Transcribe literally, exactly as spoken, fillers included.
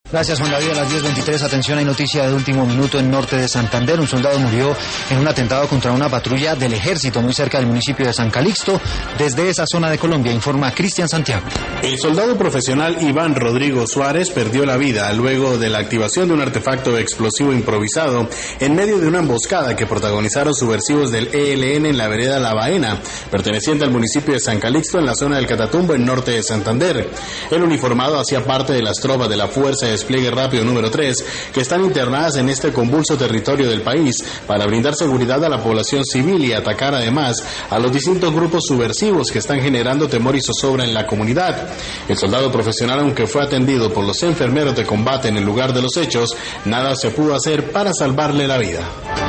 Gracias, Juan David. A las diez veintitrés, atención, hay noticia de último minuto en norte de Santander. Un soldado murió en un atentado contra una patrulla del ejército muy cerca del municipio de San Calixto. Desde esa zona de Colombia, informa Cristian Santiago. El soldado profesional Iván Rodrigo Suárez perdió la vida luego de la activación de un artefacto explosivo improvisado en medio de una emboscada que protagonizaron subversivos del E L N en la vereda La Baena, perteneciente al municipio de San Calixto, en la zona del Catatumbo, en norte de Santander. El uniformado hacía parte de las tropas de la Fuerza de Despliegue Rápido número tres, que están internadas en este convulso territorio del país para brindar seguridad a la población civil y atacar además a los distintos grupos subversivos que están generando temor y zozobra en la comunidad. El soldado profesional, aunque fue atendido por los enfermeros de combate en el lugar de los hechos, nada se pudo hacer para salvarle la vida.